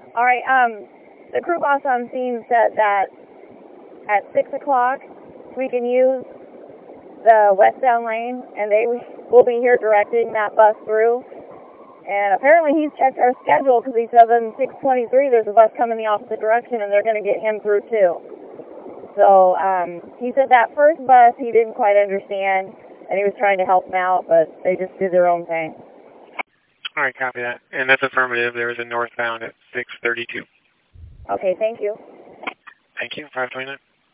All right, the crew boss on scene said that at 6 o'clock we can use the westbound lane, and they will be here directing that bus through. And apparently he's checked our schedule because he said in 6:23 there's a bus coming the opposite direction, and they're going to get him through too. So he said that first bus he didn't quite understand, and he was trying to help them out, but they just did their own thing. All right, copy that. And that's affirmative. There is a northbound at 6:32. Okay, thank you. Thank you. 529.